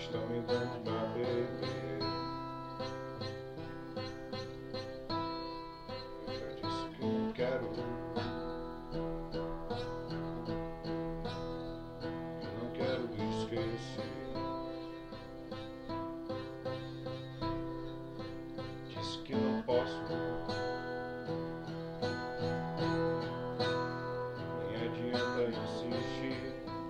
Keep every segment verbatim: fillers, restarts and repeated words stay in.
estão me dando pra beber. Eu já disse que não quero, eu não quero esquecer. Disse que não posso, nem adianta insistir.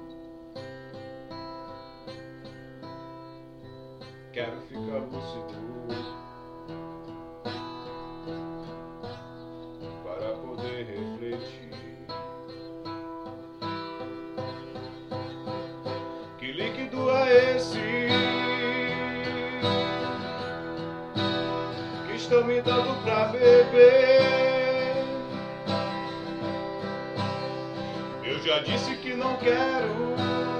Quero ficar lúcido para poder refletir. Que líquido é esse que estão me dando pra beber? Eu já disse que não quero,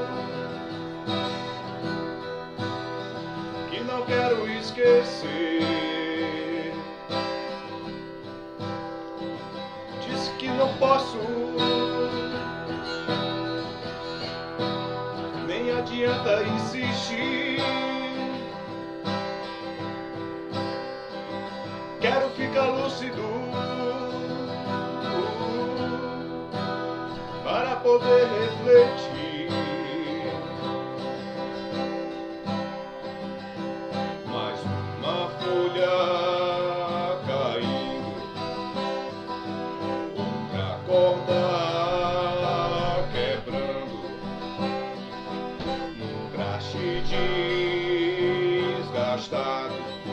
que não quero esquecer. Disse que não posso, nem adianta insistir. Quero ficar lúcido para poder refletir. Mais uma folha caindo, outra corda quebrando, num traste desgastado.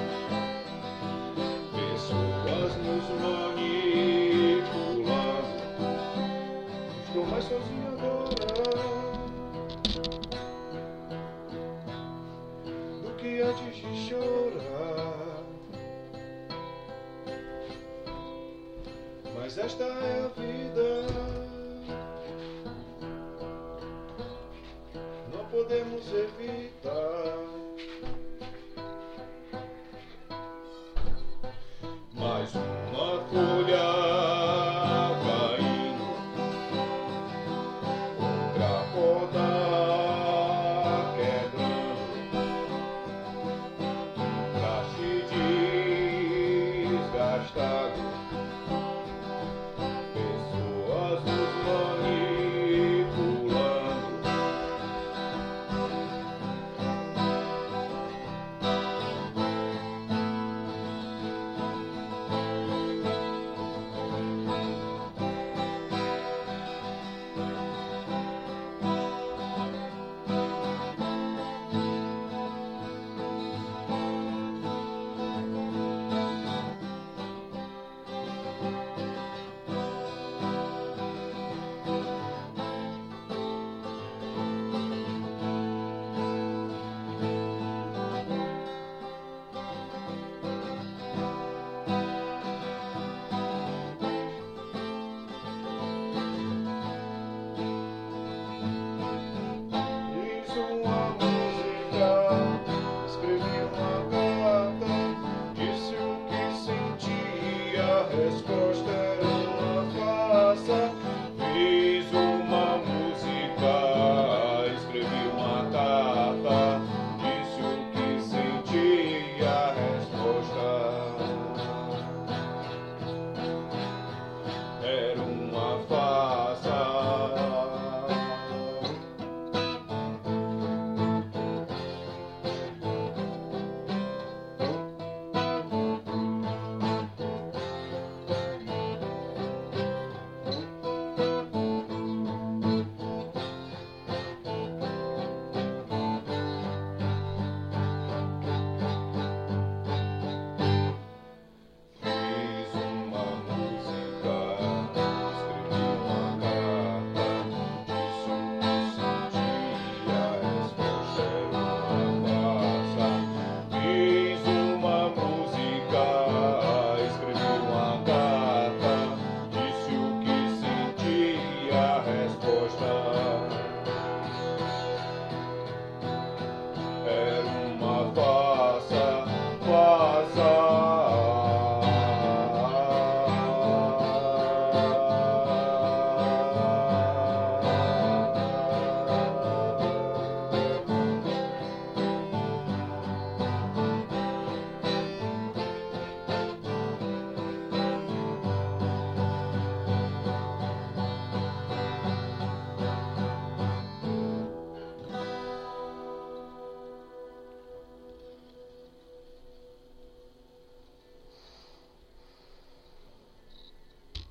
Pessoas nos manipulando. Estou mais sozinho agora do que antes de chorar. Mas esta é a vida, não podemos evitar.